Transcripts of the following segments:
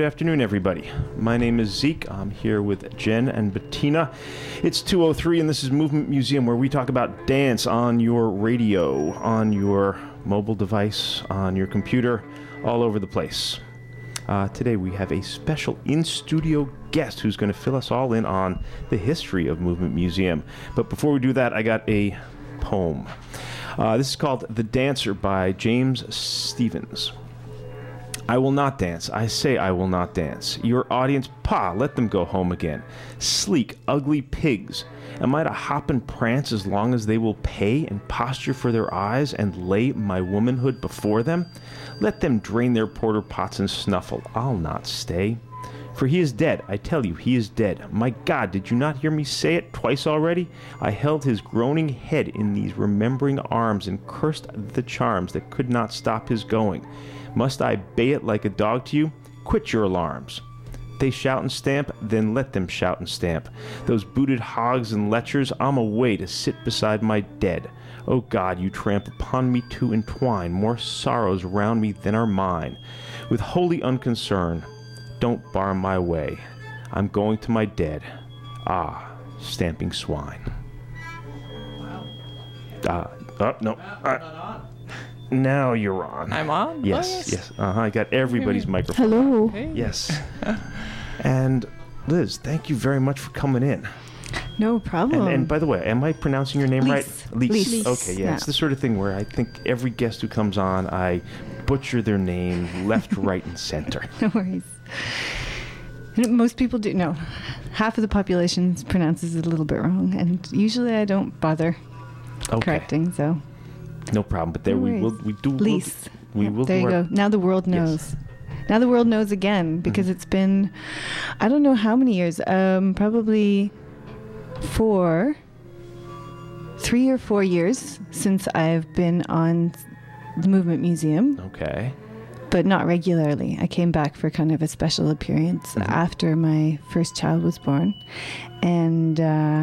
afternoon, everybody. My name is Zeke. I'm here with Jen and Bettina. It's 2:03, and this is Movement Museum, where we talk about dance on your radio, on your mobile device, on your computer, all over the place. Today we have a special in-studio guest who's going to fill us all in on the history of Movement Museum. But before we do that, I got a poem. This is called The Dancer by James Stephens. I will not dance. I say I will not dance. Your audience, let them go home again. Sleek, ugly pigs. Am I to hop and prance as long as they will pay and posture for their eyes and lay my womanhood before them? Let them drain their porter pots and snuffle. I'll not stay. For he is dead. I tell you, he is dead. My God, did you not hear me say it twice already? I held his groaning head in these remembering arms and cursed the charms that could not stop his going. Must I bay it like a dog to you? Quit your alarms. They shout and stamp, then let them shout and stamp. Those booted hogs and lechers, I'm away to sit beside my dead. O God, you tramp upon me to entwine more sorrows round me than are mine. With holy unconcern, don't bar my way. I'm going to my dead. Stamping swine. No. Now you're on. I'm on? Yes, yes. I got everybody's microphone. Hello. Hey. Yes. And Liz, thank you very much for coming in. No problem. And by the way, am I pronouncing your name right? Lise. Okay, yeah. It's the sort of thing where I think every guest who comes on, I butcher their name left, right, and center. No worries. Most people do. No. Half of the population pronounces it a little bit wrong, and usually I don't bother correcting, so... No problem, but there we do. Lise. We will. There you go. Now the world knows. Yes. Now the world knows again, because it's been, I don't know how many years, probably 3 or 4 years since I've been on the Movement Museum. Okay. But not regularly. I came back for kind of a special appearance after my first child was born. And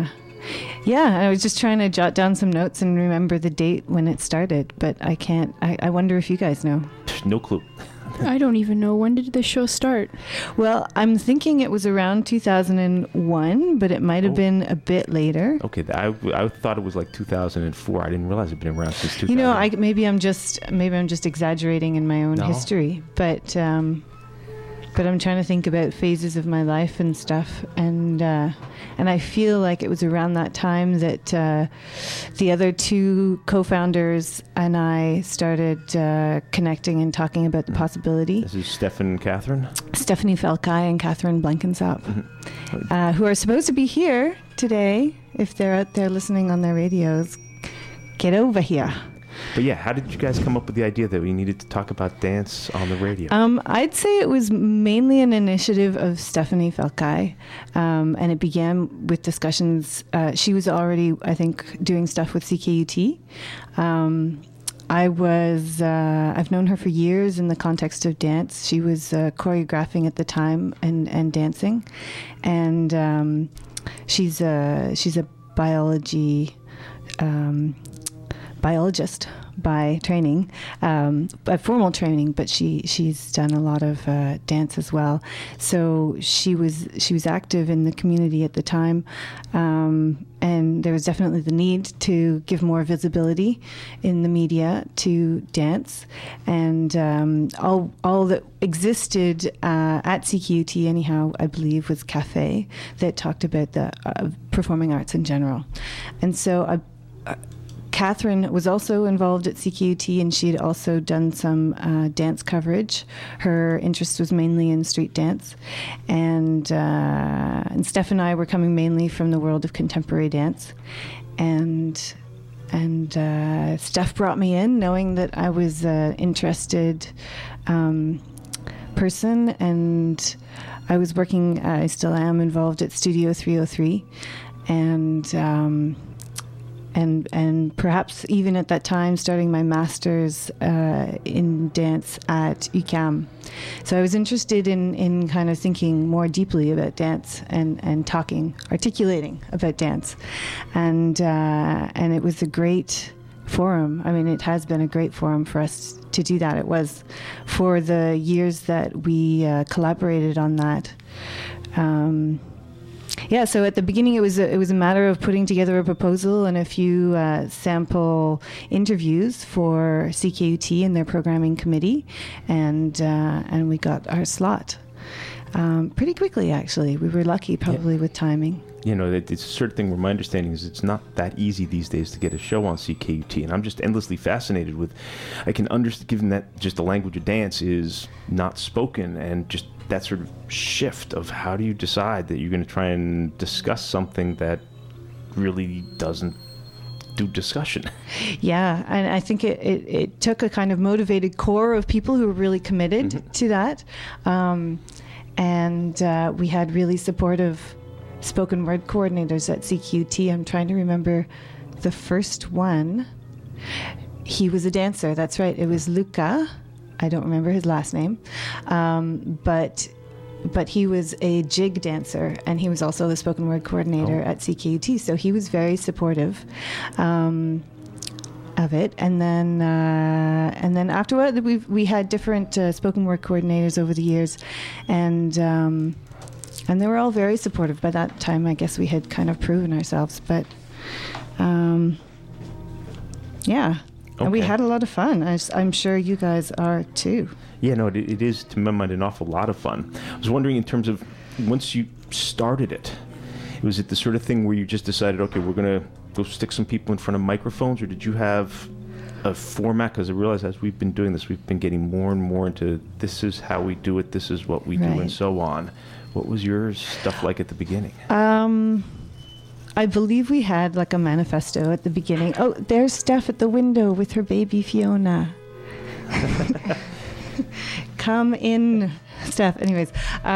I was just trying to jot down some notes and remember the date when it started, but I can't. I wonder if you guys know. No clue. I don't even know. When did the show start? Well, I'm thinking it was around 2001, but it might have been a bit later. Okay, I thought it was like 2004. I didn't realize it'd been around since 2000. You know, maybe I'm just exaggerating in my own history, but I'm trying to think about phases of my life and stuff, and I feel like it was around that time that the other two co-founders and I started connecting and talking about the possibility. This is Stefan and Catherine? Stephanie Falkai and Catherine Blankensop, who are supposed to be here today. If they're out there listening on their radios, get over here. But yeah, how did you guys come up with the idea that we needed to talk about dance on the radio? I'd say it was mainly an initiative of Stephanie Falkai, and it began with discussions. She was already, I think, doing stuff with CKUT. I've known her for years in the context of dance. She was choreographing at the time and dancing, and she's a biologist by training, by formal training, but she's done a lot of dance as well. So she was active in the community at the time, and there was definitely the need to give more visibility in the media to dance, and all that existed at CQUT anyhow, I believe, was cafe that talked about the performing arts in general, and so Catherine was also involved at CQUT, and she had also done some dance coverage. Her interest was mainly in street dance, and Steph and I were coming mainly from the world of contemporary dance, and Steph brought me in, knowing that I was an interested person, and I was working. I still am involved at Studio 303, and perhaps even at that time starting my master's in dance at UQAM. So I was interested in kind of thinking more deeply about dance and articulating about dance. And it was a great forum. I mean, it has been a great forum for us to do that. It was for the years that we collaborated on that. Yeah, so at the beginning it was a matter of putting together a proposal and a few sample interviews for CKUT and their programming committee, and we got our slot pretty quickly. Actually, we were lucky, probably with timing. You know, it's a certain thing where my understanding is it's not that easy these days to get a show on CKUT, and I'm just endlessly fascinated with. I can understand, given that just the language of dance is not spoken, and just that sort of shift of how do you decide that you're going to try and discuss something that really doesn't do discussion. Yeah, and I think it took a kind of motivated core of people who were really committed to that, and we had really supportive spoken word coordinators at CQT. I'm trying to remember the first one. He was a dancer, that's right. It was Luca. I don't remember his last name. But he was a jig dancer, and he was also the spoken word coordinator at CKUT. So he was very supportive of it. And then afterward, we had different spoken word coordinators over the years, and they were all very supportive. By that time, I guess we had kind of proven ourselves. But yeah. Okay. And we had a lot of fun. I'm sure you guys are too. Yeah, no, it is, to my mind, an awful lot of fun. I was wondering, in terms of, once you started it, was it the sort of thing where you just decided, okay, we're going to go stick some people in front of microphones, or did you have a format? Because I realize as we've been doing this, we've been getting more and more into this is how we do it, this is what we do, and so on. What was your stuff like at the beginning? I believe we had like a manifesto at the beginning. Oh, there's Steph at the window with her baby Fiona. Come in, Steph. Anyways,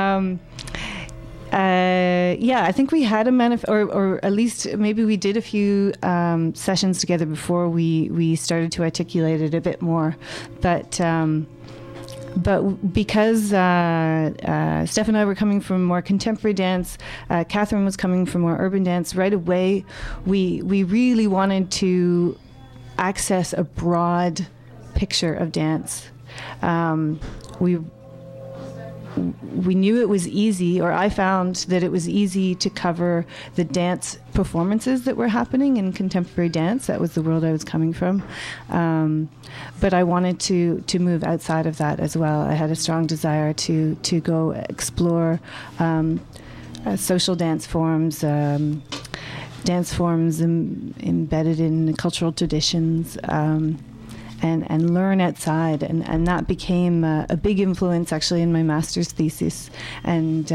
yeah, I think we had a or at least maybe we did a few sessions together before we started to articulate it a bit more, but because Steph and I were coming from more contemporary dance, Catherine was coming from more urban dance, right away we really wanted to access a broad picture of dance. We knew it was easy, or I found that it was easy to cover the dance performances that were happening in contemporary dance. That was the world I was coming from. But I wanted to move outside of that as well. I had a strong desire to go explore social dance forms, dance forms embedded in cultural traditions, and learn outside, and that became a big influence actually in my master's thesis, and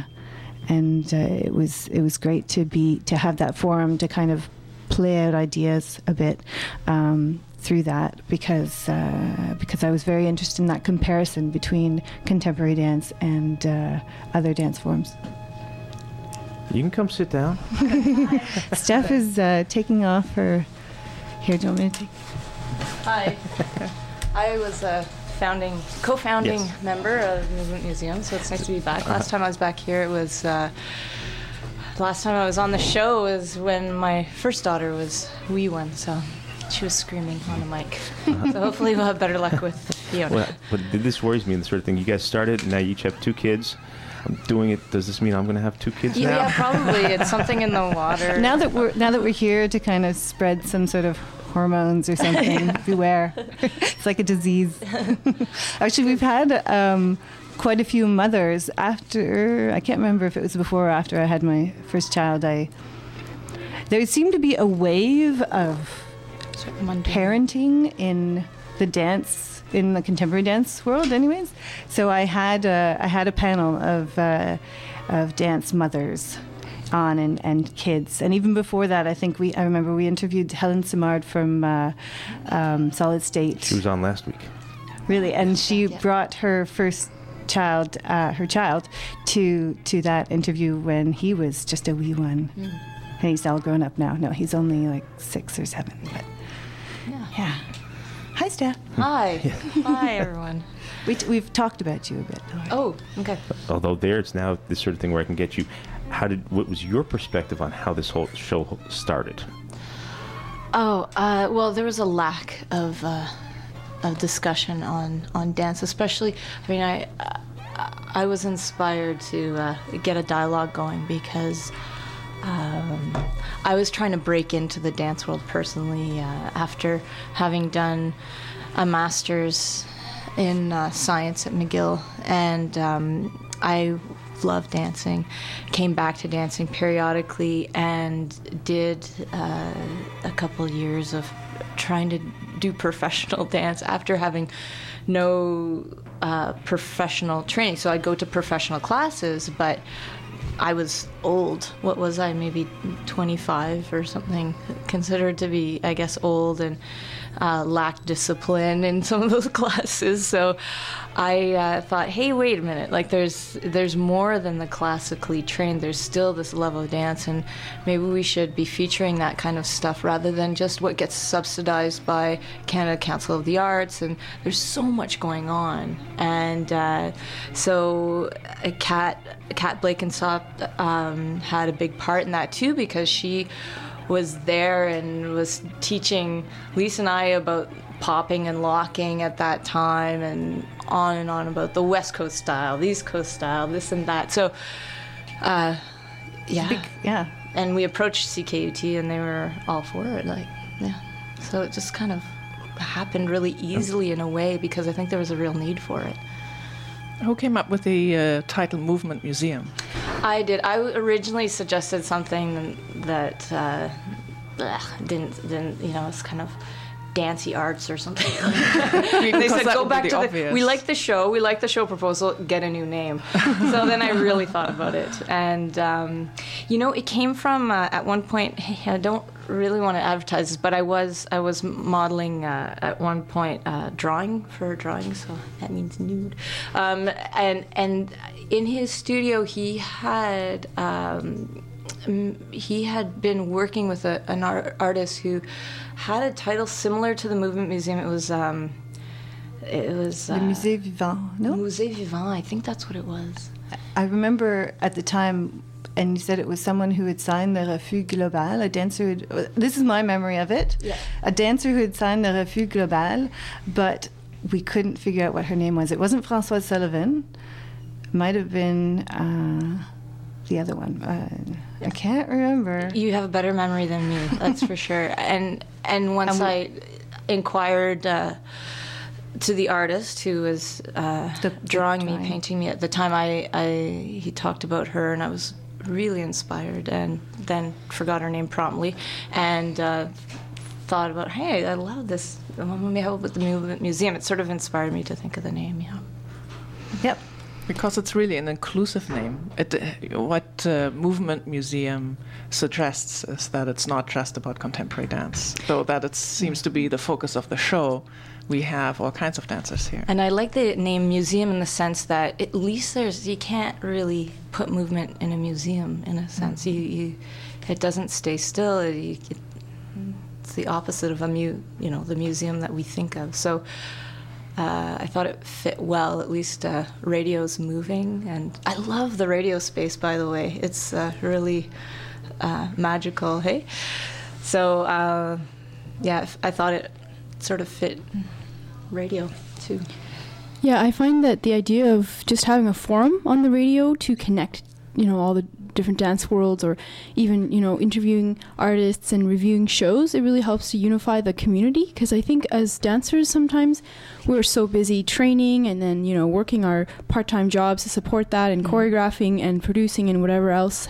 it was great to have that forum to kind of play out ideas a bit through that, because I was very interested in that comparison between contemporary dance and other dance forms. You can come sit down. Steph is taking off her. Here, do you want me to take? Hi. I was a co-founding member of Movement Museum, so it's nice to be back. Last time I was back here, it was the last time I was on the show was when my first daughter was wee one, so she was screaming on the mic. So hopefully we'll have better luck with Fiona. Well, this worries me, the sort of thing. You guys started, and now you each have 2 kids. I'm doing it. Does this mean I'm going to have 2 kids now? Yeah, probably. It's something in the water. Now that we're here to kind of spread some sort of hormones or something, beware. It's like a disease. Actually, we've had quite a few mothers after, I can't remember if it was before or after I had my first child. There seemed to be a wave of parenting in the dance, in the contemporary dance world anyways. So I had a panel of dance mothers on, and kids, and even before that, I remember we interviewed Helen Simard from Solid State. She was on last week. Really, and she brought her first child, to that interview when he was just a wee one, and he's all grown up now. No, he's only like 6 or 7. But yeah. Hi, Steph. Hi. Hi, everyone. We've talked about you a bit. Oh, okay. Although it's now this sort of thing where I can get you. What was your perspective on how this whole show started? Oh, well, there was a lack of of discussion on dance, especially. I mean, I was inspired to get a dialogue going because I was trying to break into the dance world personally after having done a master's in science at McGill, and I love dancing, came back to dancing periodically, and did a couple years of trying to do professional dance after having no professional training. So I'd go to professional classes, but I was old. What was I, maybe 25 or something, considered to be, I guess, old, and lacked discipline in some of those classes. So I thought, hey, wait a minute, like there's more than the classically trained. There's still this level of dance, and maybe we should be featuring that kind of stuff rather than just what gets subsidized by Canada Council of the Arts. And there's so much going on. And so Kat Blenkinsop had a big part in that too, because she was there and was teaching Lisa and I about popping and locking at that time, and on about the West Coast style, the East Coast style, this and that. So, Yeah. And we approached CKUT, and they were all for it. Like, yeah. So it just kind of happened really easily in a way, because I think there was a real need for it. Who came up with the title Movement Museum? I did. I originally suggested something that didn't, it's kind of dancey arts or something like that. They said, go back to we like the show proposal, get a new name. So then I really thought about it. And, it came from, at one point, I don't really want to advertise this, but I was modeling at one point drawing, so that means nude. And in his studio, he had been working with an artist who had a title similar to the Movement Museum. It was Le Musée Vivant, no? Musée Vivant, I think that's what it was. I remember at the time, and you said it was someone who had signed the Refus Global, a dancer this is my memory of it, yeah. A dancer who had signed the Refus Global, but we couldn't figure out what her name was. It wasn't Françoise Sullivan. Might have been the other one. I can't remember. You have a better memory than me, that's for sure. And once I inquired to the artist who was drawing me, painting me at the time, he talked about her, and I was really inspired, and then forgot her name promptly, and thought about, hey, I love this. Let me help with the Movement Museum. It sort of inspired me to think of the name, yeah. Yep. Because it's really an inclusive name. What Movement Museum suggests is that it's not just about contemporary dance, though that it seems to be the focus of the show. We have all kinds of dancers here. And I like the name museum in the sense that at least you can't really put movement in a museum, in a sense. It doesn't stay still. It's the opposite of the museum that we think of. So I thought it fit well. At least radio's moving, and I love the radio space, by the way. It's really magical, hey? So I thought it sort of fit radio too. Yeah, I find that the idea of just having a forum on the radio to connect, all the different dance worlds, or even, interviewing artists and reviewing shows, it really helps to unify the community. Because I think as dancers, sometimes we're so busy training and then, working our part-time jobs to support that, and choreographing and producing and whatever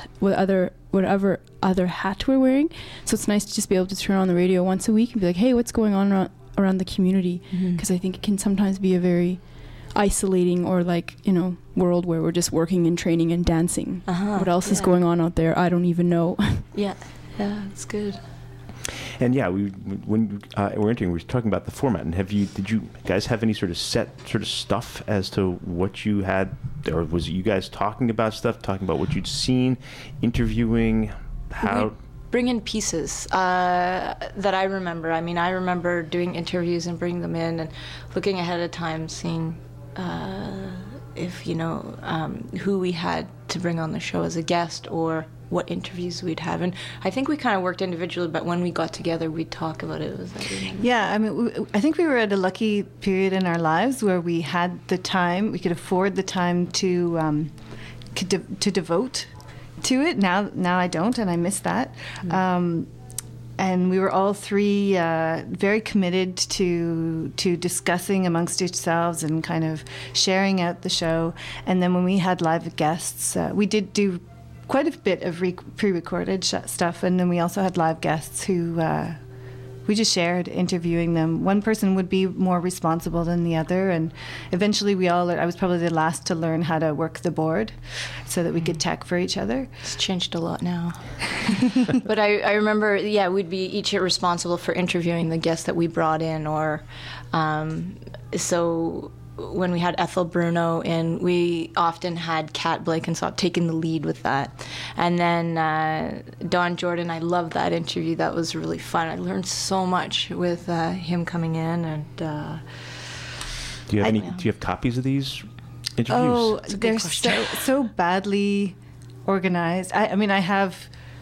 other hat we're wearing. So it's nice to just be able to turn on the radio once a week and be like, hey, what's going on around the community? Because I think it can sometimes be a very isolating or world where we're just working and training and dancing. What else is going on out there? I don't even know. Yeah, it's good. And when we're entering, we were talking about the format. And did you guys have any sort of set stuff as to what you had, or was it you guys talking about what you'd seen, interviewing, how? Bring in pieces that I remember. I mean, I remember doing interviews and bringing them in and looking ahead of time, seeing if who we had to bring on the show as a guest, or what interviews we'd have. And I think we kind of worked individually, but when we got together, we'd talk about it. It was like, yeah, I mean, I think we were at a lucky period in our lives where we had the time, we could afford the time to devote to it. Now I don't, and I miss that. And we were all three very committed to discussing amongst ourselves and kind of sharing out the show. And then when we had live guests, we did do quite a bit of pre-recorded stuff, and then we also had live guests who we just shared interviewing them. One person would be more responsible than the other, and eventually I was probably the last to learn how to work the board so that we could tech for each other. It's changed a lot now. But I remember, we'd be each responsible for interviewing the guests that we brought in, or so when we had Ethel Bruno in, we often had Kat Blankenshop taking the lead with that. And then Don Jordan, I loved that interview. That was really fun. I learned so much with him coming in. And do you have copies of these interviews? Oh, they're so badly organized. I mean, I have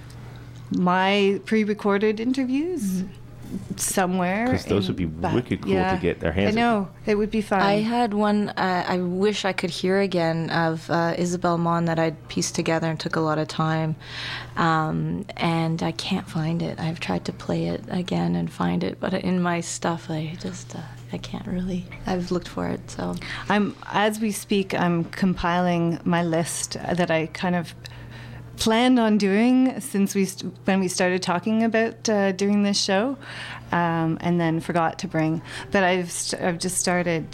my pre-recorded interviews somewhere. Because those would be wicked cool to get their hands on. I know. It would be fun. I had one I wish I could hear again of Isabel Mon that I'd pieced together and took a lot of time. And I can't find it. I've tried to play it again and find it, but in my stuff, I just... I can't really. I've looked for it, so. As we speak, I'm compiling my list that I kind of planned on doing since when we started talking about doing this show, and then forgot to bring. But I've just started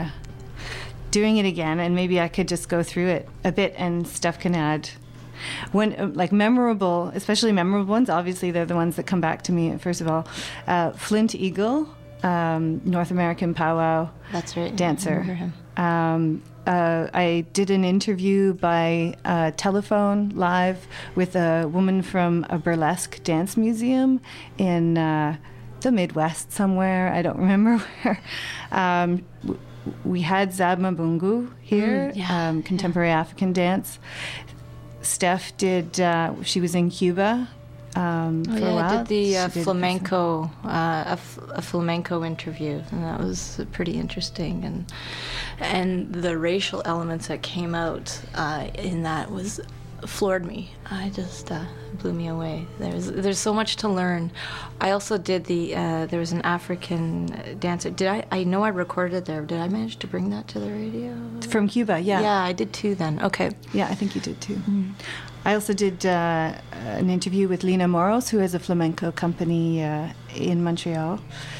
doing it again, and maybe I could just go through it a bit, and Steph can add. When like memorable, especially memorable ones, obviously they're the ones that come back to me first of all. Flint Eagle, North American powwow. That's right. Dancer. I remember him. I did an interview by telephone live with a woman from a burlesque dance museum in the Midwest somewhere. I don't remember where. We had Zabma Bungu here, contemporary African dance. Steph did, she was in Cuba for a while. I did the flamenco, a flamenco interview, and that was pretty interesting. And the racial elements that came out in that floored me. I just blew me away. There's so much to learn. I also did there was an African dancer. I know I recorded there. Did I manage to bring that to the radio? From Cuba, yeah. Yeah, I did too then. Okay. Yeah, I think you did too. Mm. I also did an interview with Lena Moros, who has a flamenco company in Montreal.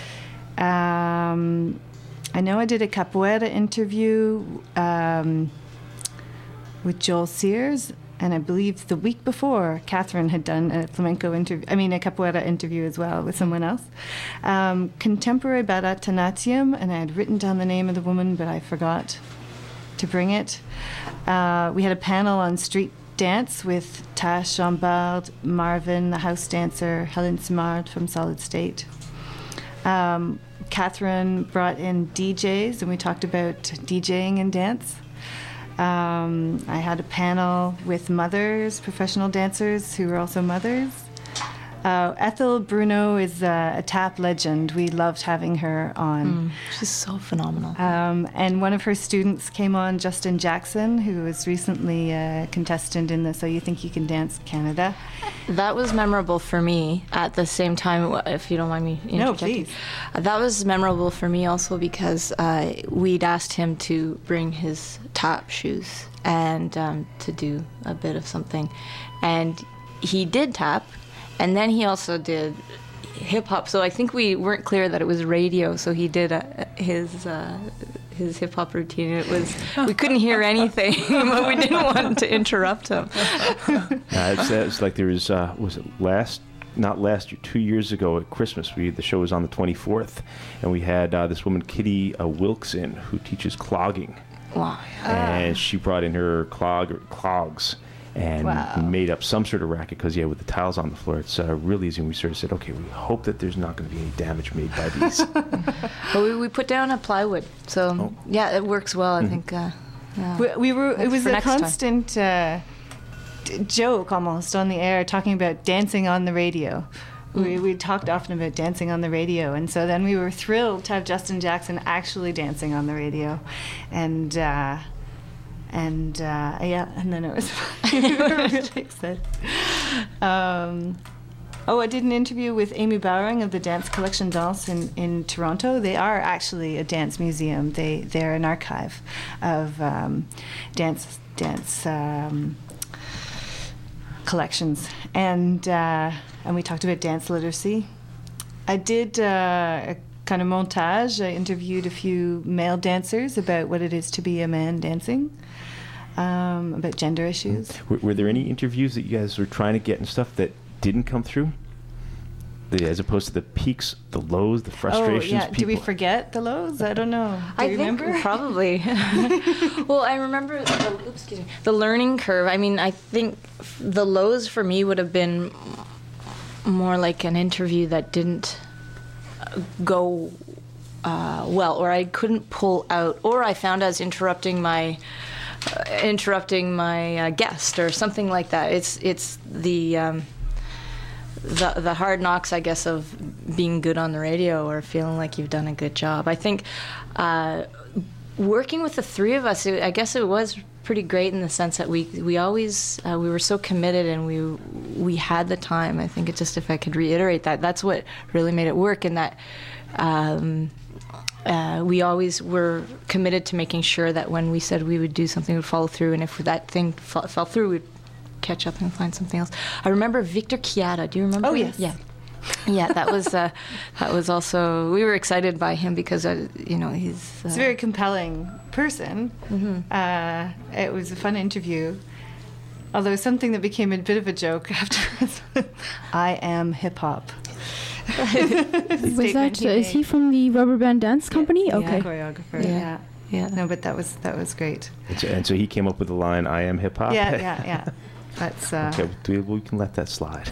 I know I did a capoeira interview with Joel Sears, and I believe the week before, Catherine had done a capoeira interview as well with someone else. Contemporary Bharatanatyam, and I had written down the name of the woman, but I forgot to bring it. We had a panel on street dance with Tash Jean-Bard, Marvin, the house dancer, Helen Simard from Solid State. Catherine brought in DJs, and we talked about DJing and dance. I had a panel with mothers, professional dancers who were also mothers. Ethel Bruno is a tap legend. We loved having her on. She's so phenomenal. And one of her students came on, Justin Jackson, who was recently a contestant in the So You Think You Can Dance Canada. That was memorable for me at the same time, if you don't mind me interjecting. No, please. That was memorable for me also because we'd asked him to bring his tap shoes and to do a bit of something. And he did tap. And then he also did hip-hop. So I think we weren't clear that it was radio, so he did his hip-hop routine. It was, we couldn't hear anything, but we didn't want to interrupt him. It's like there was it not last year, 2 years ago at Christmas, the show was on the 24th, and we had this woman, Kitty Wilkes, in, who teaches clogging. Wow. And she brought in her clogs. And made up some sort of racket because, with the tiles on the floor, it's really easy. And we sort of said, okay, we hope that there's not going to be any damage made by these. Well, we put down a plywood, so it works well. I think. We were. It was a constant joke almost on the air, talking about dancing on the radio. We talked often about dancing on the radio, and so then we were thrilled to have Justin Jackson actually dancing on the radio, and then it was we were really excited. I did an interview with Amy Bowering of the Dance Collection Danse in Toronto. They are actually a dance museum. They're an archive of dance collections, and we talked about dance literacy. I did a kind of montage. I interviewed a few male dancers about what it is to be a man dancing, about gender issues. Were there any interviews that you guys were trying to get and stuff that didn't come through? As opposed to the peaks, the lows, the frustrations. Oh, yeah. Did we forget the lows? I don't know. Do you remember? Think probably. Well, I remember the learning curve. I mean, I think the lows for me would have been more like an interview that didn't go well, or I couldn't pull out, or I found I was interrupting my guest or something like that. It's the hard knocks, I guess, of being good on the radio or feeling like you've done a good job. I think working with the three of us, I guess it was pretty great in the sense that we always we were so committed and we had the time. I think it's just, if I could reiterate that's what really made it work, and that we always were committed to making sure that when we said we would do something, we would follow through, and if that thing fell through, we'd catch up and find something else. I remember Victor Chiara. Do you remember? Oh, yes. Yeah, that was also, we were excited by him because he's a very compelling person. Mm-hmm. It was a fun interview, although something that became a bit of a joke afterwards. I am hip hop. Was that? Is he from the Rubber Band Dance Company? Yeah, okay. Choreographer. Yeah. Yeah. No, but that was great. And so he came up with the line, "I am hip hop." Yeah. That's okay. We can let that slide.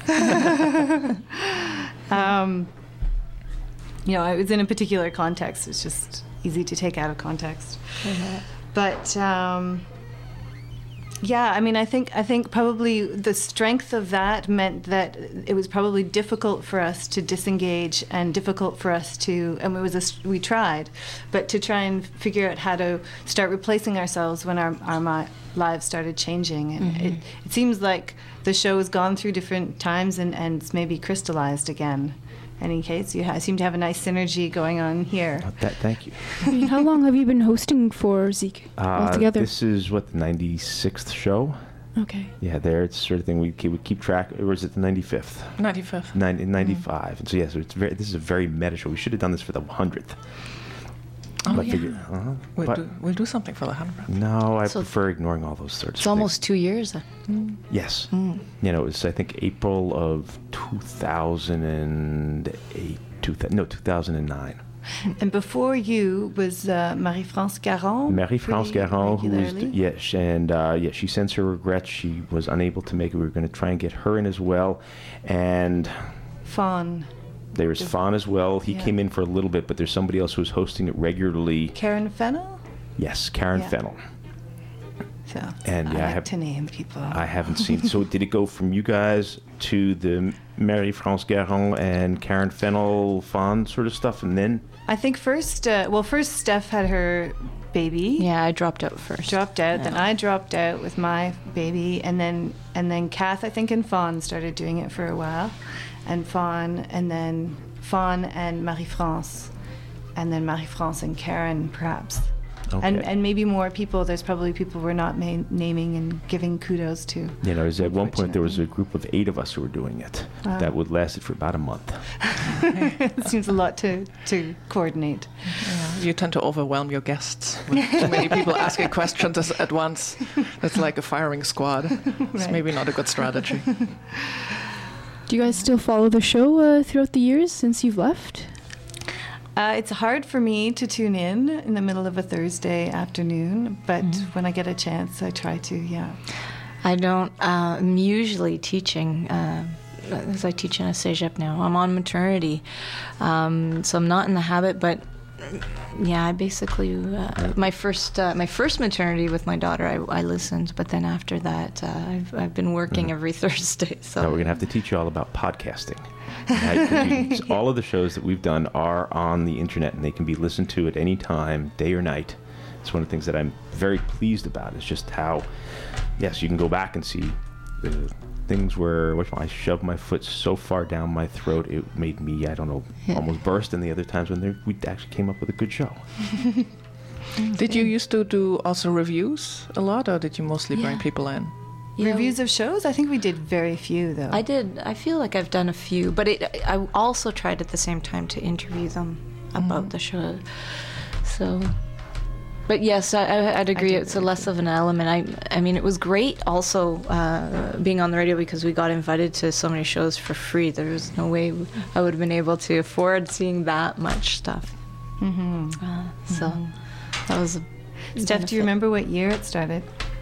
It was in a particular context. It's just easy to take out of context. Mm-hmm. But I think probably the strength of that meant that it was probably difficult for us to disengage and difficult for us to, and we tried, but to try and figure out how to start replacing ourselves when our lives started changing. And Mm-hmm. it seems like the show has gone through different times and it's maybe crystallized again. In any case, you seem to have a nice synergy going on here. Thank you. I mean, how long have you been hosting for Zeke altogether? This is the 96th show. Okay. Yeah, it's sort of thing we keep track. Or is it the 95th? 95th. 95. And so so this is a very meta show. We should have done this for the 100th. Oh, but yeah. We'll do something for the 100th. No, I prefer ignoring all those sorts of things. It's almost 2 years. Yes. It was, I think, April of 2008. 2009. And before you was Marie-France Garon. Marie-France Garon, who was regularly? she sends her regrets. She was unable to make it. We were going to try and get her in as well, and Fawn. There was Fawn as well. He came in for a little bit, but there's somebody else who's hosting it regularly. Karen Fennell? Yes, Karen Fennell. So and I have to name people. I haven't seen. So did it go from you guys to the Marie-France Garon and Karen Fennell Fawn sort of stuff, and then? I think first Steph had her baby. Yeah, I dropped out first. Then I dropped out with my baby, and then Kath, I think, and Fawn started doing it for a while. And Fawn and Marie-France, and then Marie-France and Karen, perhaps. Okay. And maybe more people. There's probably people we're not naming and giving kudos to. At one point there was a group of 8 of us who were doing it. Wow. That would last for about a month. It seems a lot to coordinate. Yeah, you tend to overwhelm your guests with too many people asking questions at once. It's like a firing squad. It's maybe not a good strategy. Do you guys still follow the show throughout the years since you've left? It's hard for me to tune in the middle of a Thursday afternoon, but when I get a chance, I try to, I don't. I'm usually teaching, as I teach in a cégep now. I'm on maternity, so I'm not in the habit, but I basically my first maternity with my daughter, I listened, but then after that, I've been working every Thursday. So now we're gonna have to teach you all about podcasting. All of the shows that we've done are on the internet, and they can be listened to at any time, day or night. It's one of the things that I'm very pleased about, is just how, yes, you can go back and see the things where I shoved my foot so far down my throat it made me, almost burst, and the other times when we actually came up with a good show. Did you used to do also reviews a lot, or did you mostly bring people in? Reviews of shows? I think we did very few, though. I did. I feel like I've done a few, but I also tried at the same time to interview them about the show. So, but yes, I'd agree. It's a less of an element. I mean, it was great also being on the radio, because we got invited to so many shows for free. There was no way I would have been able to afford seeing that much stuff. So that was a Steph, benefit. do you remember what year it started?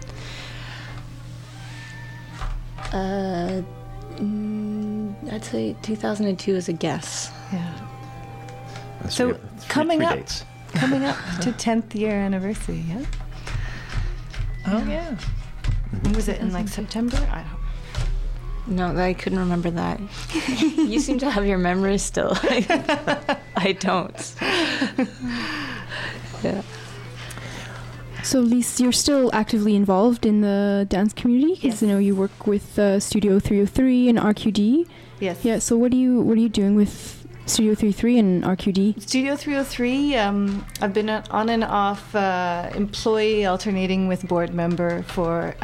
I'd say 2002 is a guess. Yeah. That's So, coming three up- dates. Coming up to 10th year anniversary, yeah? Oh, yeah. Was it in like September? I don't. No, I couldn't remember that. You seem to have your memory still. I don't. Yeah. So, Lise, you're still actively involved in the dance community, because Yes. you work with Studio 303 and RQD. Yes. Yeah. So, what are you doing with Studio 303 and RQD? Studio 303, I've been on and off employee alternating with board member for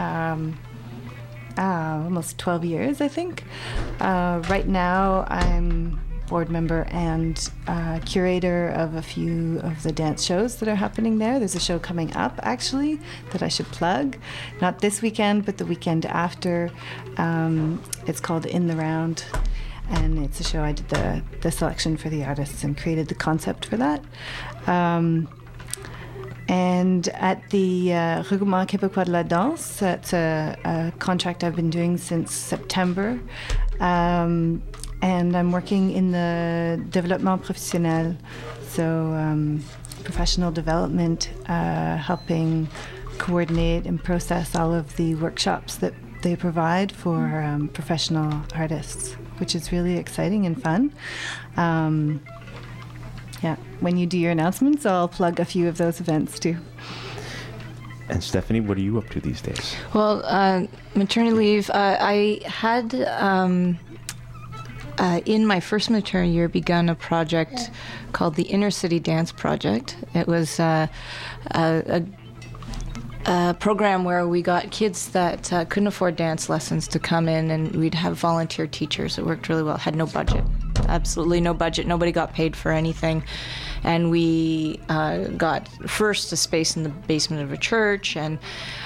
almost 12 years, I think. Right now, I'm board member and curator of a few of the dance shows that are happening there. There's a show coming up, actually, that I should plug. Not this weekend, but the weekend after. It's called In the Round. And it's a show I did the selection for the artists and created the concept for that. And at the Regroupement Québécois de la Danse, that's a contract I've been doing since September. And I'm working in the développement professionnel, so professional development, helping coordinate and process all of the workshops that they provide for professional artists, which is really exciting and fun. Yeah, when you do your announcements, I'll plug a few of those events too. And Stephanie, what are you up to these days? Well, maternity leave, I had, in my first maternity year, begun a project called the Inner City Dance Project. It was a program where we got kids that couldn't afford dance lessons to come in, and we'd have volunteer teachers. It worked really well. Had no budget, absolutely no budget. Nobody got paid for anything. And we got first a space in the basement of a church, and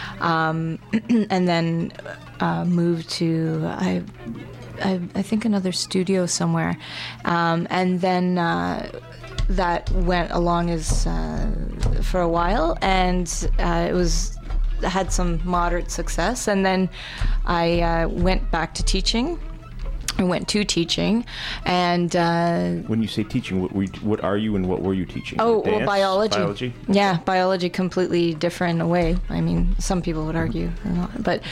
then moved to I think another studio somewhere, and then that went along as for a while, and it had some moderate success, and then I went back to teaching. I went to teaching, and When you say teaching, what are you and what were you teaching? well, Dance? biology. Yeah, biology, completely different in a way. I mean, some people would argue or not, but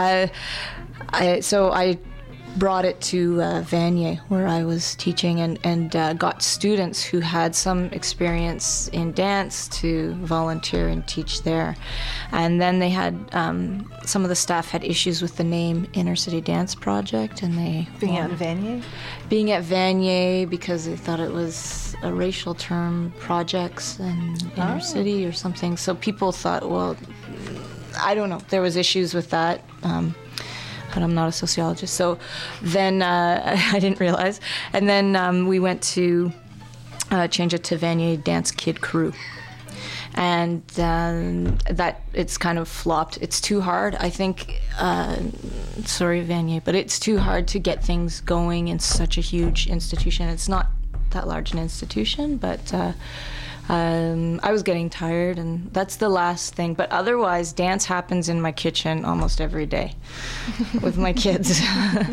so I brought it to Vanier, where I was teaching, and got students who had some experience in dance to volunteer and teach there. And then they had, some of the staff had issues with the name Inner City Dance Project, and they... Being out in Vanier? Being at Vanier, because they thought it was a racial term, projects and inner city or something. So people thought, well, I don't know, there was issues with that. But I'm not a sociologist. So then I didn't realize. And then we went to change it to Vanier Dance Kid Crew. And that it's kind of flopped. It's too hard, I think. Sorry, Vanier, but it's too hard to get things going in such a huge institution. It's not that large an institution, but I was getting tired, and that's the last thing. But otherwise, dance happens in my kitchen almost every day with my kids.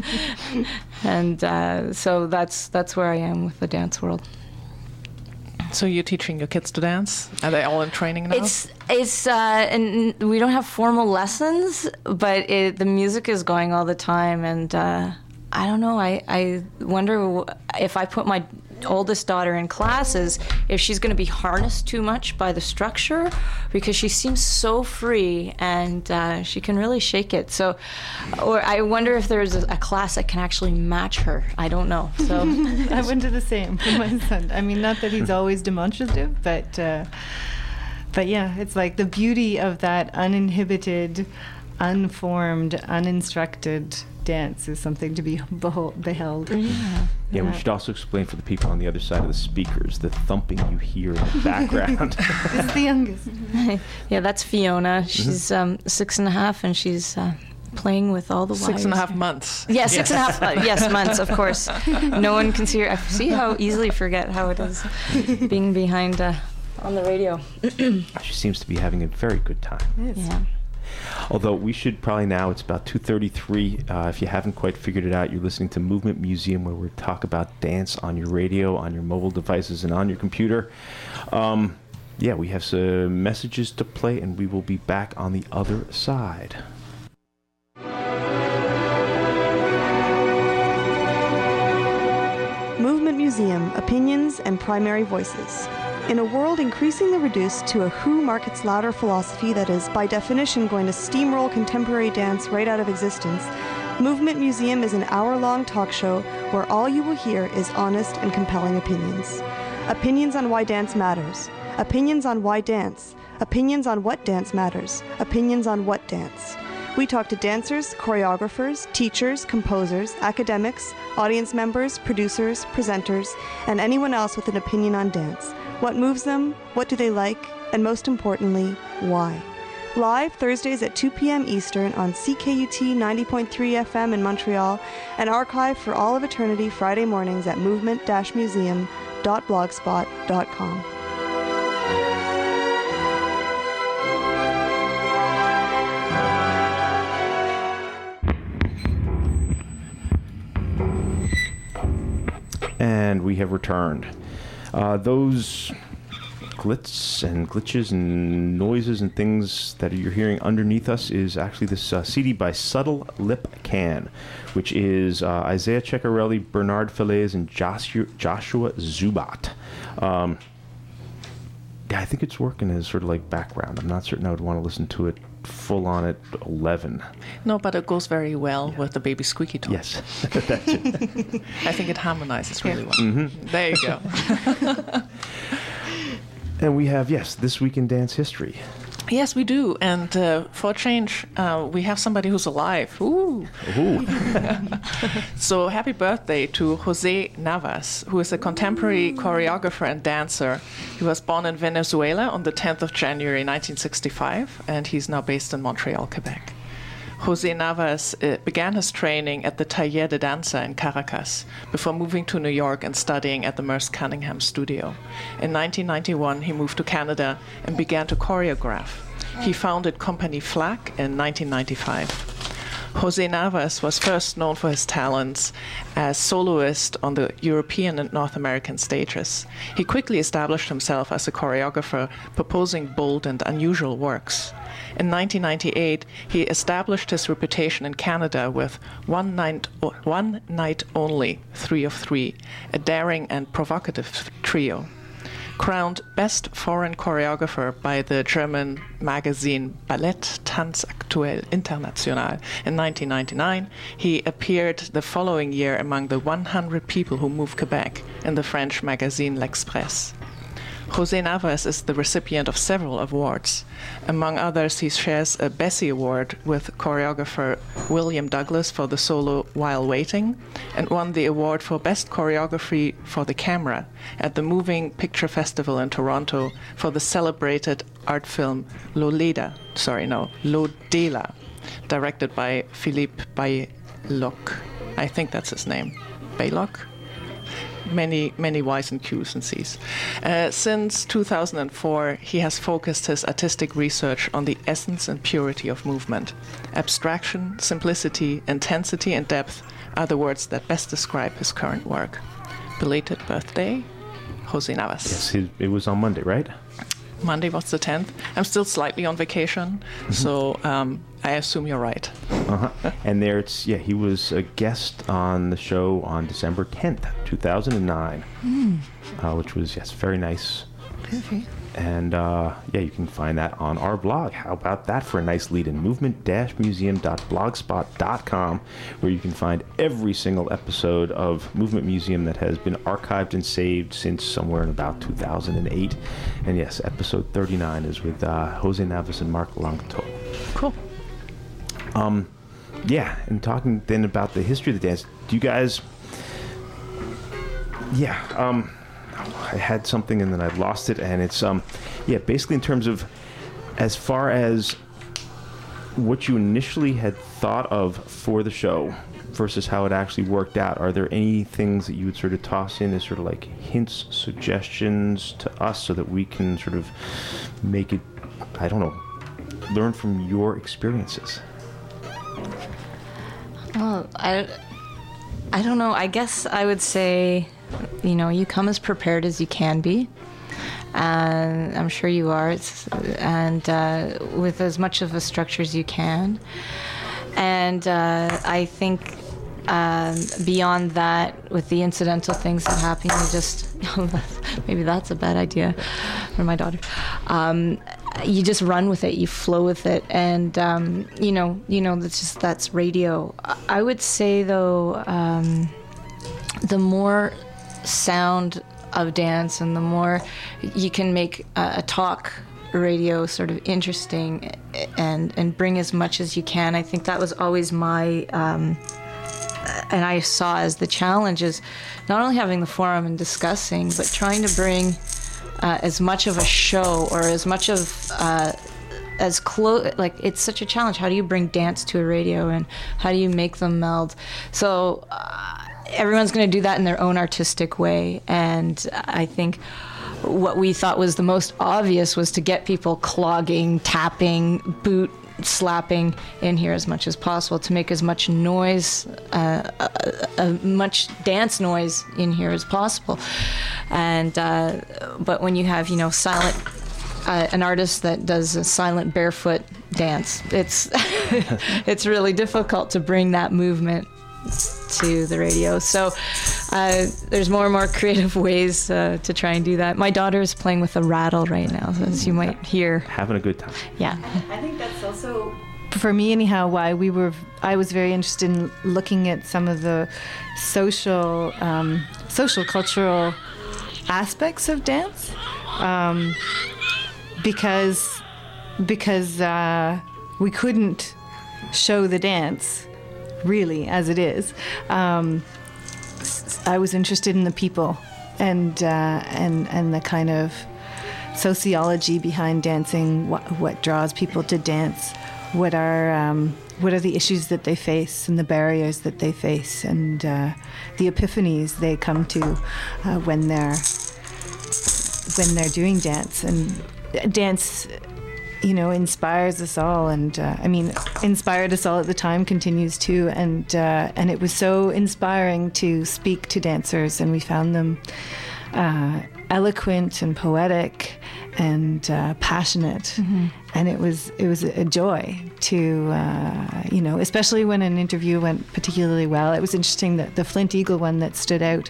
And so that's where I am with the dance world. So you're teaching your kids to dance? Are they all in training now? And we don't have formal lessons, but the music is going all the time, and I don't know. I wonder if I put my oldest daughter in classes, if she's going to be harnessed too much by the structure, because she seems so free and she can really shake it. So, or I wonder if there's a class that can actually match her. I don't know. So I went to the same for my son. I mean, not that he's always demonstrative, but yeah, it's like the beauty of that uninhibited, unformed, uninstructed dance is something to be beheld. Yeah, we should also explain for the people on the other side of the speakers the thumping you hear in the background. This is the youngest. Yeah, that's Fiona. She's 6.5, and she's playing with all the wires. 6.5 months. Yeah, 6.5. Yes, months, of course. No one can see her. I see how easily forget how it is being behind on the radio. She seems to be having a very good time. Yeah. Although we should probably now, it's about 2:33. If you haven't quite figured it out, you're listening to Movement Museum, where we talk about dance on your radio, on your mobile devices, and on your computer. Yeah, we have some messages to play, and we will be back on the other side. Movement Museum, opinions and primary voices. In a world increasingly reduced to a who markets louder philosophy that is, by definition, going to steamroll contemporary dance right out of existence, Movement Museum is an hour-long talk show where all you will hear is honest and compelling opinions. Opinions on why dance matters. Opinions on why dance. Opinions on what dance matters. Opinions on what dance. We talk to dancers, choreographers, teachers, composers, academics, audience members, producers, presenters, and anyone else with an opinion on dance. What moves them, what do they like, and most importantly, why? Live Thursdays at 2 p.m. Eastern on CKUT 90.3 FM in Montreal, and archived for all of eternity Friday mornings at movement-museum.blogspot.com. And we have returned. Those glitches and noises and things that you're hearing underneath us is actually this CD by Subtle Lip Can, which is Isaiah Ceccarelli, Bernard Falaise, and Joshua Zubat. Yeah, I think it's working as sort of like background. I'm not certain I would want to listen to it full on at 11. No, but it goes very well with the baby squeaky toy. Yes, that's it. I think it harmonizes really well. Mm-hmm. There you go. And we have, yes, This Week in Dance History. Yes, we do. And for a change, we have somebody who's alive. Ooh. Ooh. So happy birthday to Jose Navas, who is a contemporary choreographer and dancer. He was born in Venezuela on the 10th of January 1965, and he's now based in Montreal, Quebec. Jose Navas began his training at the Taller de Danza in Caracas before moving to New York and studying at the Merce Cunningham studio. In 1991, he moved to Canada and began to choreograph. He founded Compagnie Flac in 1995. Jose Navas was first known for his talents as soloist on the European and North American stages. He quickly established himself as a choreographer, proposing bold and unusual works. In 1998, he established his reputation in Canada with One Night Only, 3 of 3, a daring and provocative trio. Crowned Best Foreign Choreographer by the German magazine Ballett Tanz Aktuell International in 1999, he appeared the following year among the 100 people who move Quebec in the French magazine L'Express. Jose Navas is the recipient of several awards. Among others, he shares a Bessie Award with choreographer William Douglas for the solo While Waiting, and won the award for Best Choreography for the Camera at the Moving Picture Festival in Toronto for the celebrated art film Lodela, directed by Philippe Baylock. I think that's his name. Baylock? Many Y's and Q's and C's. Since 2004, he has focused his artistic research on the essence and purity of movement. Abstraction, simplicity, intensity, and depth are the words that best describe his current work. Belated birthday, Jose Navas. Yes, it was on Monday, right? Monday was the 10th. I'm still slightly on vacation, so I assume you're right. And he was a guest on the show on December 10th, 2009, which was, very nice. Okay. And you can find that on our blog. How about that for a nice lead in movement-museum.blogspot.com, where you can find every single episode of Movement Museum that has been archived and saved since somewhere in about 2008. And yes, episode 39 is with Jose Navas and Mark Langto. Cool. And talking then about the history of the dance, do you guys... I had something and then I lost it, and it's basically in terms of as far as what you initially had thought of for the show versus how it actually worked out. Are there any things that you would sort of toss in as sort of like hints, suggestions to us so that we can sort of make it, I don't know, learn from your experiences? Well, I don't know. I guess I would say, you come as prepared as you can be. And I'm sure you are. And with as much of a structure as you can. And I think beyond that, with the incidental things that happen, you just, maybe that's a bad idea for my daughter. You just run with it, you flow with it, and that's radio. I would say though, the more sound of dance and the more you can make a talk radio sort of interesting and bring as much as you can. I think that was always my and I saw as the challenge is not only having the forum and discussing, but trying to bring as much of a show or as much of as close, like it's such a challenge. How do you bring dance to a radio and how do you make them meld? So everyone's going to do that in their own artistic way. And I think what we thought was the most obvious was to get people clogging, tapping, boot slapping in here as much as possible to make as much noise, much dance noise in here as possible. And but when you have, silent, an artist that does a silent barefoot dance, it's it's really difficult to bring that movement to the radio. So there's more and more creative ways to try and do that. My daughter is playing with a rattle right now, as you might hear. Having a good time. Yeah. I think that's also, for me anyhow, why I was very interested in looking at some of the social cultural aspects of dance, because we couldn't show the dance really as it is. I was interested in the people and the kind of sociology behind dancing, what draws people to dance, what are the issues that they face and the barriers that they face, and the epiphanies they come to when they're doing dance. And dance, inspires us all, and inspired us all at the time, continues to, and it was so inspiring to speak to dancers, and we found them eloquent and poetic and passionate, mm-hmm. And it was a joy to especially when an interview went particularly well. It was interesting that the Flint Eagle one that stood out,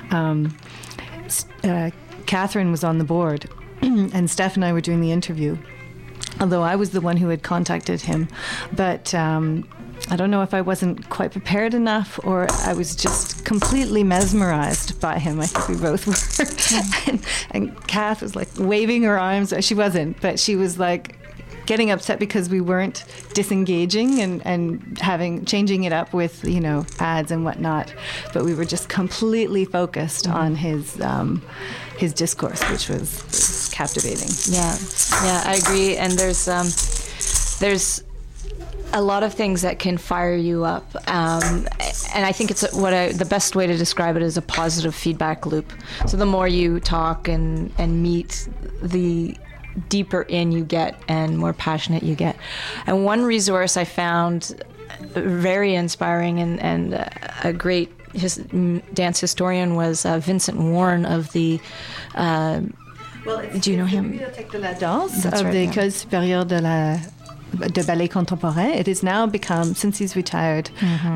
Catherine was on the board and Steph and I were doing the interview, although I was the one who had contacted him. But I don't know if I wasn't quite prepared enough or I was just completely mesmerized by him. I think we both were. and Kath was like waving her arms. She wasn't, but she was like getting upset because we weren't disengaging and changing it up with, ads and whatnot. But we were just completely focused on his discourse, which was captivating. Yeah, I agree. And there's a lot of things that can fire you up, and I think it's the best way to describe it is a positive feedback loop. So the more you talk and meet, the deeper in you get and more passionate you get. And one resource I found very inspiring and a great dance historian was Vincent Warren of the. Do you know him? Bibliothèque de la Danse That's of right, the yeah. École Supérieure de Ballet Contemporain. It has now become, since he's retired,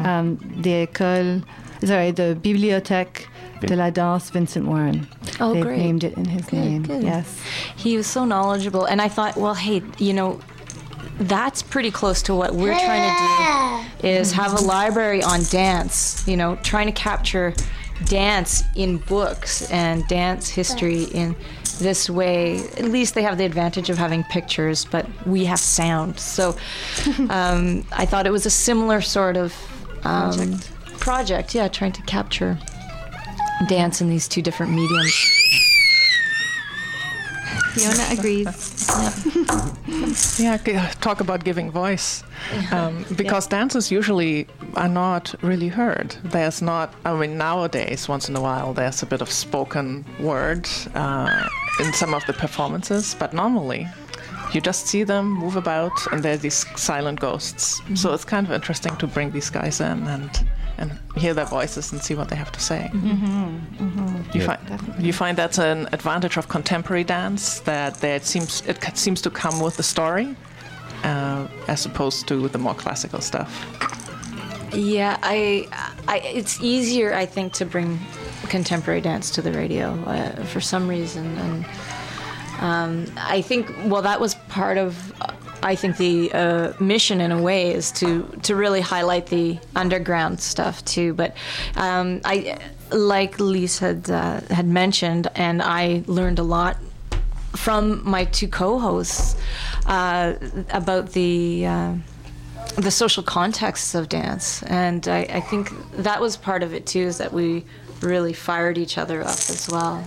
the Bibliothèque de la Danse Vincent Warren. Oh, They've great. named it in his name. Good. Yes. He was so knowledgeable, and I thought, well, hey, that's pretty close to what we're trying to do, is have a library on dance, trying to capture dance in books and dance history in this way. At least they have the advantage of having pictures, but we have sound. So I thought it was a similar sort of project, trying to capture dance in these two different mediums. Fiona agrees. Talk about giving voice. Because dances usually are not really heard. There's not, nowadays, once in a while, there's a bit of spoken word in some of the performances, but normally you just see them move about and they're these silent ghosts. Mm-hmm. So it's kind of interesting to bring these guys in and hear their voices and see what they have to say. Mm-hmm. Mm-hmm. You find that's an advantage of contemporary dance, that it seems to come with the story, as opposed to the more classical stuff. Yeah, it's easier, I think, to bring contemporary dance to the radio for some reason, and I think, that was part of. I think the mission, in a way, is to really highlight the underground stuff too. But I, like Lise had mentioned, and I learned a lot from my two co-hosts about the social contexts of dance, and I think that was part of it too. Is that we really fired each other up as well.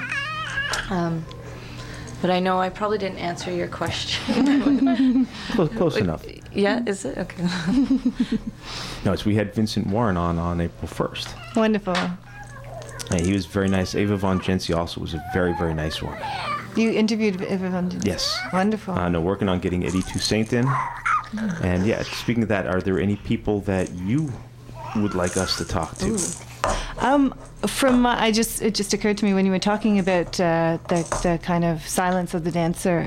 But I know I probably didn't answer your question. Close enough. Yeah, is it? Okay. No, we had Vincent Warren on April 1st. Wonderful. And he was very nice. Eva von Gency also was a very, very nice woman. You interviewed Eva von Gency? Yes. Wonderful. Working on getting Eddie Toussaint in. And speaking of that, are there any people that you would like us to talk to? It just occurred to me when you were talking about the kind of silence of the dancer.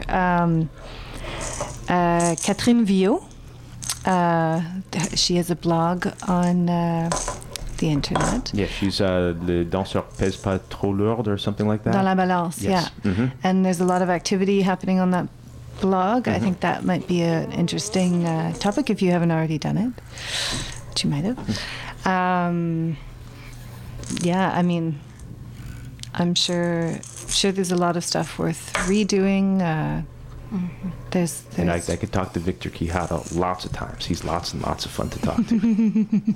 Catherine Viau, she has a blog on the internet. Yeah, she's Le Danseur Pèse Pas Trop Lourd or something like that. Dans la Balance, yes. Yeah. Mm-hmm. And there's a lot of activity happening on that blog. Mm-hmm. I think that might be an interesting topic if you haven't already done it, which you might have. I'm sure there's a lot of stuff worth redoing. There's and I could talk to Victor Quijada lots of times. He's lots and lots of fun to talk to.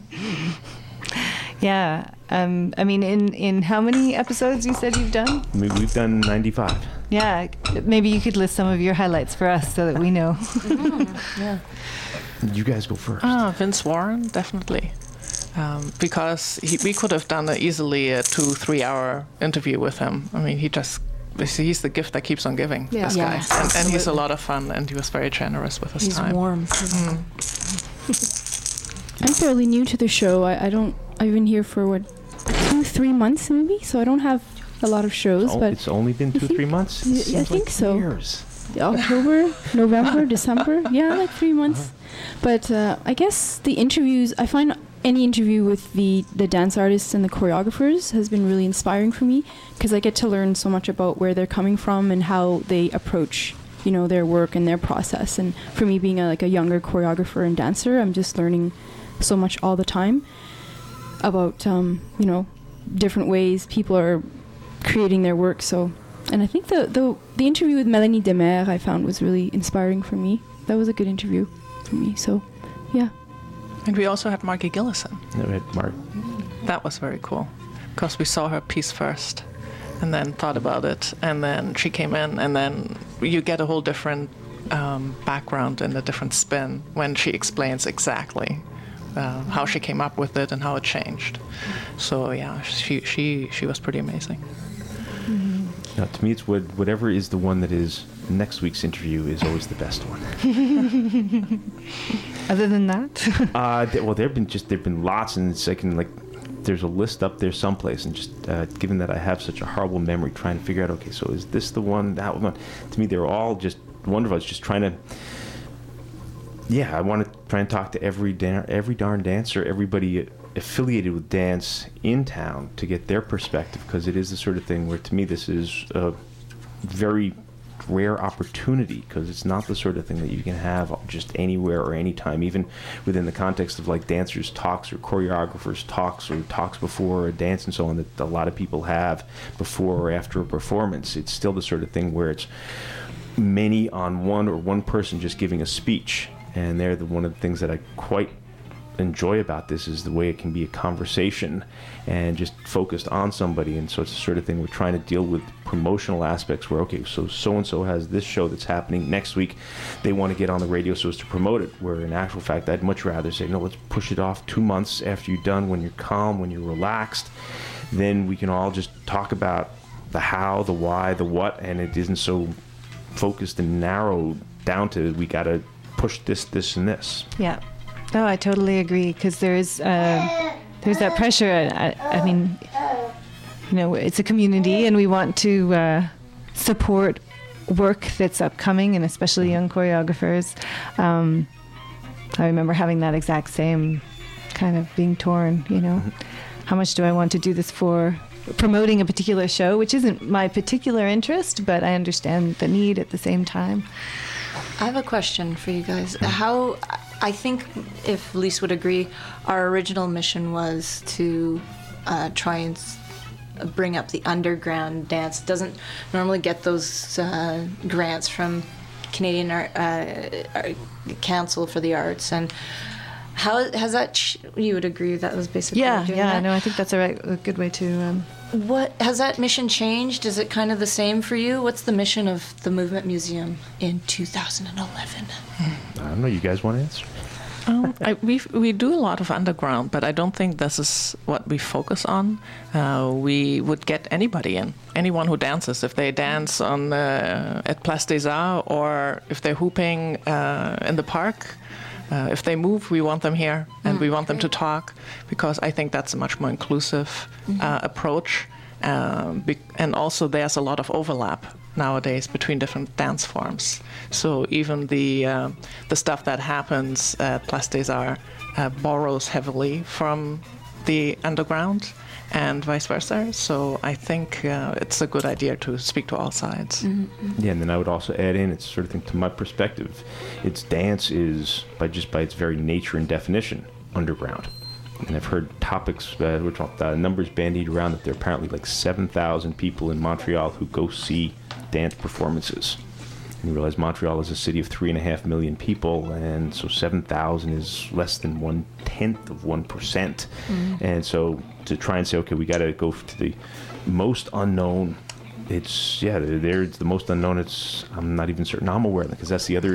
Yeah. In how many episodes you said you've done? We've done 95. Yeah. Maybe you could list some of your highlights for us so that we know. Yeah. You guys go first. Vince Warren, definitely. Because we could have done easily a 2-3 hour interview with him. He's the gift that keeps on giving, this guy. And he's a lot of fun, and he was very generous with his time. He's warm. I'm fairly new to the show. I've been here for 2-3 months maybe, so I don't have a lot of shows. But it's only been 2-3 months? I think so. Years. October, November, December. Yeah, like 3 months. But I guess the interviews, I find any interview with the dance artists and the choreographers has been really inspiring for me, because I get to learn so much about where they're coming from and how they approach, their work and their process. And for me, being a younger choreographer and dancer, I'm just learning so much all the time about, different ways people are creating their work. So, and I think the interview with Mélanie Demers I found was really inspiring for me. That was a good interview for me. So, yeah. And we also had Margie Gillison. Yeah, we had Mark. That was very cool, because we saw her piece first and then thought about it, and then she came in, and then you get a whole different background and a different spin when she explains exactly how she came up with it and how it changed. So yeah, she was pretty amazing. Mm-hmm. Now, to me, it's whatever is the one that is next week's interview is always the best one. Other than that, there've been lots, and it's there's a list up there someplace, and just given that I have such a horrible memory, trying to figure out, okay, so is this the one, that one? To me, they're all just wonderful. It's just trying to, I want to try and talk to every darn dancer, everybody affiliated with dance in town, to get their perspective, because it is the sort of thing where, to me, this is a very rare opportunity, because it's not the sort of thing that you can have just anywhere or anytime, even within the context of like dancers talks or choreographers talks or talks before a dance and so on, that a lot of people have before or after a performance. It's still the sort of thing where it's many on one, or one person just giving a speech. And they're one of the things that I quite enjoy about this, is the way it can be a conversation and just focused on somebody. And so it's the sort of thing we're trying to deal with promotional aspects where, okay, so and so has this show that's happening next week, they want to get on the radio so as to promote it, where in actual fact I'd much rather say, no, let's push it off 2 months after you're done, when you're calm, when you're relaxed, then we can all just talk about the how, the why, the what, and it isn't so focused and narrowed down to we got to push this and this. Yeah. No, I totally agree, because there's that pressure. I mean, it's a community, and we want to support work that's upcoming, and especially young choreographers. I remember having that exact same kind of being torn, How much do I want to do this for? Promoting a particular show, which isn't my particular interest, but I understand the need at the same time. I have a question for you guys. How, I think, if Lise would agree, our original mission was to try and bring up the underground dance. It doesn't normally get those grants from Canadian Council for the Arts. And how has that? You would agree that was basically doing that? No, I think that's a good way to. What has that mission changed? Is it kind of the same for you? What's the mission of the Movement Museum in 2011? I don't know. You guys want to answer? We do a lot of underground, but I don't think this is what we focus on. We would get anybody in, anyone who dances. If they dance on at Place des Arts, or if they're hooping in the park. If they move, we want them here, and we want them to talk, because I think that's a much more inclusive approach. And also there's a lot of overlap nowadays between different dance forms. So even the stuff that happens at Place des Arts borrows heavily from the underground, and vice versa. So I think it's a good idea to speak to all sides. Mm-hmm. Yeah, and then I would also add in, it's sort of thing, to my perspective, its dance is, by its very nature and definition, underground. And I've heard topics, numbers bandied around, that there are apparently like 7,000 people in Montreal who go see dance performances. And you realize Montreal is a city of 3.5 million people, and so 7,000 is less than 1/10 of 1%. Mm-hmm. And so to try and say, okay, we got to go to the most unknown. It's the most unknown. I'm not even certain I'm aware of it, because that's the other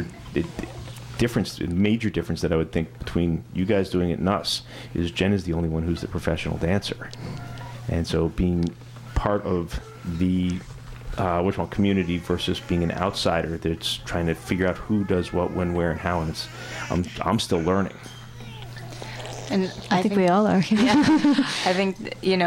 major difference that I would think between you guys doing it and us, is Jen is the only one who's the professional dancer, and so being part of the community versus being an outsider that's trying to figure out who does what, when, where, and how, and I'm still learning. And I think we all are. I think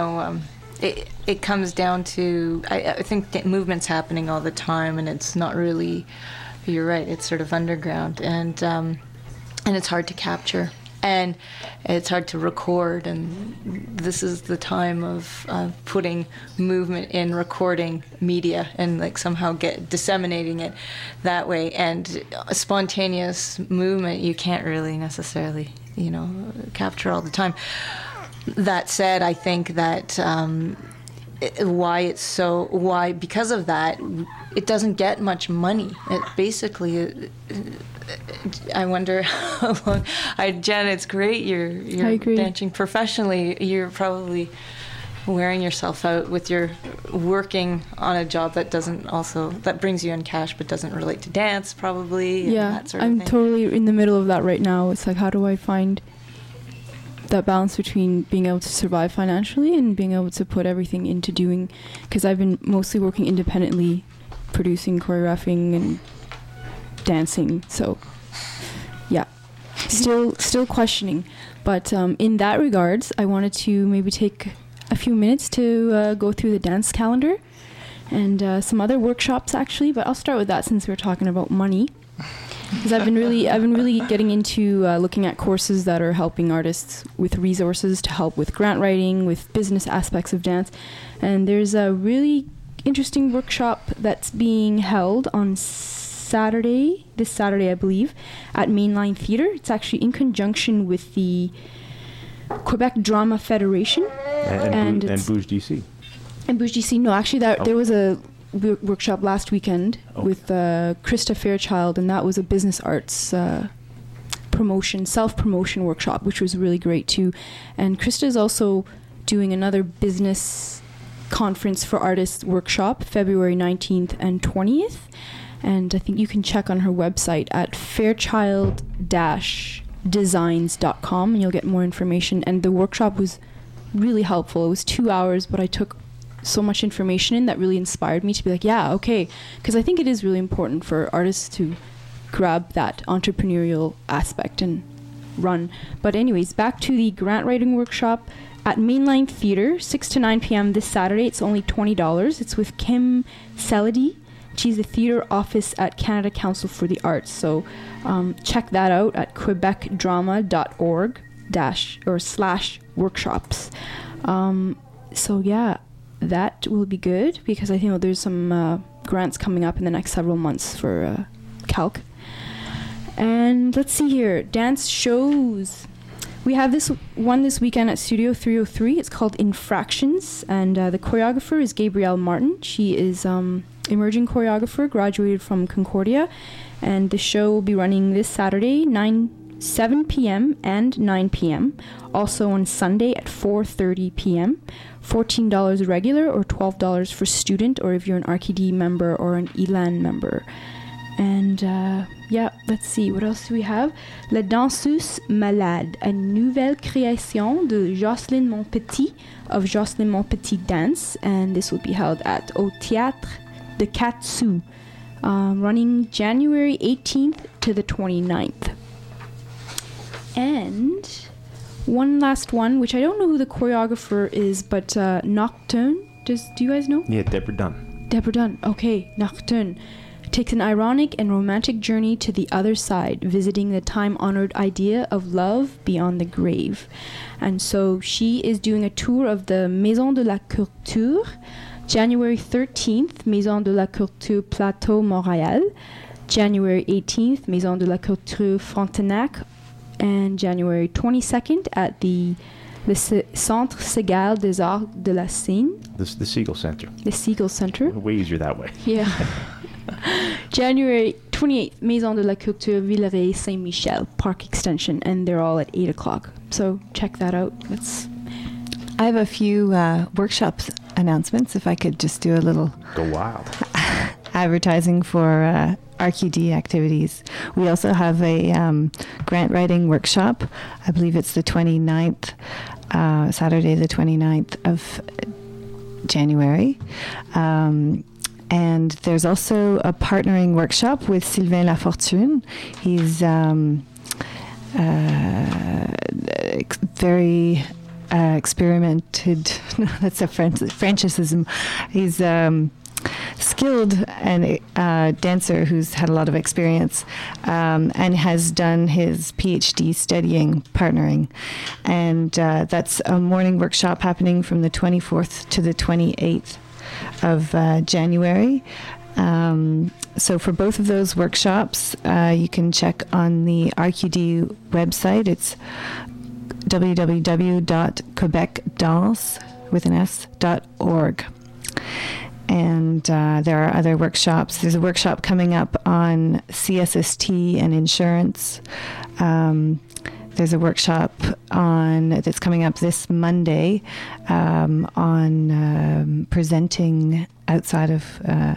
it comes down to I think movement's happening all the time, and it's not really. You're right. It's sort of underground, and it's hard to capture, and it's hard to record. And this is the time of putting movement in recording media, and like somehow disseminating it that way. And a spontaneous movement, you can't really necessarily, capture all the time. That said, I think that because of that, it doesn't get much money. It basically, I wonder how long. Jen, it's great. You're dancing professionally. You're probably wearing yourself out with your working on a job that brings you in cash but doesn't relate to dance, probably. And that sort of thing. I'm totally in the middle of that right now. It's like, how do I find that balance between being able to survive financially and being able to put everything into doing, because I've been mostly working independently, producing, choreographing, and dancing. So, yeah. still questioning. But in that regards, I wanted to maybe take a few minutes to go through the dance calendar and some other workshops actually. But I'll start with that since we're talking about money. Because I've been really getting into looking at courses that are helping artists with resources to help with grant writing, with business aspects of dance. And there's a really interesting workshop that's being held on this Saturday, I believe, at Mainline Theatre. It's actually in conjunction with the Quebec Drama Federation and Bouge DC. And Bouge DC. No, actually, there was a workshop last weekend with Krista Fairchild, and that was a business arts self-promotion workshop, which was really great too. And Krista is also doing another business conference for artists workshop February 19th and 20th, and I think you can check on her website at fairchild-designs.com and you'll get more information. And the workshop was really helpful. It was 2 hours, but I took so much information in that really inspired me to be like, yeah, okay, because I think it is really important for artists to grab that entrepreneurial aspect and run. But anyways, back to the grant writing workshop at Mainline Theatre, 6 to 9 p.m. this Saturday. It's only $20. It's with Kim Selady. She's the theatre office at Canada Council for the Arts. So check that out at quebecdrama.org/workshops. So yeah, that will be good because I think there's some grants coming up in the next several months for Calc. And let's see here, dance shows. We have this one this weekend at Studio 303. It's called Infractions, and the choreographer is Gabrielle Martin. She is emerging choreographer, graduated from Concordia, and the show will be running this Saturday, 7 p.m. and 9 p.m. Also on Sunday at 4:30 p.m. $14 regular or $12 for student, or if you're an RQD member or an ELAN member. And yeah, let's see, what else do we have? La Danseuse Malade, a nouvelle création de Jocelyn Montpetit of Jocelyn Montpetit Dance, and this will be held at Au Théâtre de Katsu, running January 18th to the 29th. And one last one, which I don't know who the choreographer is, but Nocturne, do you guys know? Yeah, Deborah Dunn. Deborah Dunn, okay, Nocturne takes an ironic and romantic journey to the other side, visiting the time-honored idea of love beyond the grave. And so she is doing a tour of the Maison de la Culture, January 13th, Maison de la Culture Plateau, Montréal, January 18th, Maison de la Culture Frontenac, and January 22nd at the Centre Segal des Arts de la Seine. The Segal Center. The Segal Center. Way easier that way. Yeah. January 28th, Maison de la Culture Villeray Saint-Michel Park Extension, and they're all at 8 o'clock. So check that out. I have a few workshops announcements, if I could just do a little Go wild. advertising for RQD activities. We also have a grant writing workshop. I believe it's the 29th, Saturday the 29th of January. And there's also a partnering workshop with Sylvain Lafortune. He's very experimented. That's a Francisism. He's skilled and dancer who's had a lot of experience and has done his PhD studying partnering. And that's a morning workshop happening from the 24th to the 28th of January. So for both of those workshops, you can check on the RQD website. It's www.quebecdance.org. And there are other workshops. There's a workshop coming up on CSST and insurance. There's a workshop that's coming up this Monday on presenting outside of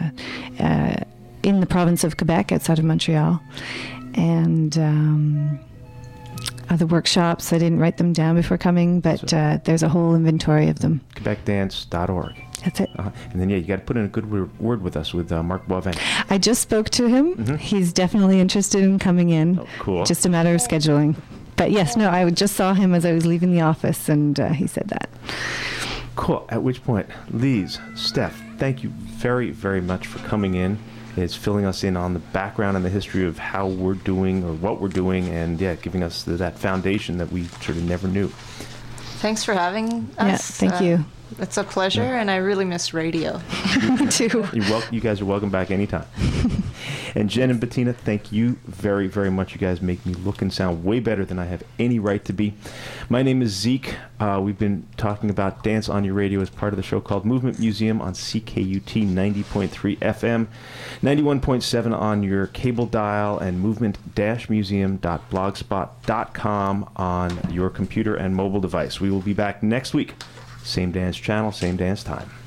in the province of Quebec, outside of Montreal, and other workshops. I didn't write them down before coming, but there's a whole inventory of them. QuebecDance.org. That's it. And then, you got to put in a good word with us with Mark Boivin. I just spoke to him. He's definitely interested in coming in. Oh, cool. Just a matter of scheduling. But yes, no, I just saw him as I was leaving the office, and he said that. Cool. At which point, Lise, Steph, thank you very, very much for coming in. It's filling us in on the background and the history of how we're doing or what we're doing, and giving us that foundation that we sort of never knew. Thanks for having us. Yeah, thank you. It's a pleasure, and I really miss radio. Me too. You guys are welcome back anytime. And Jen and Bettina, thank you very, very much. You guys make me look and sound way better than I have any right to be. My name is Zeke. We've been talking about dance on your radio as part of the show called Movement Museum on CKUT 90.3 FM, 91.7 on your cable dial, and movement-museum.blogspot.com on your computer and mobile device. We will be back next week. Same dance channel, same dance time.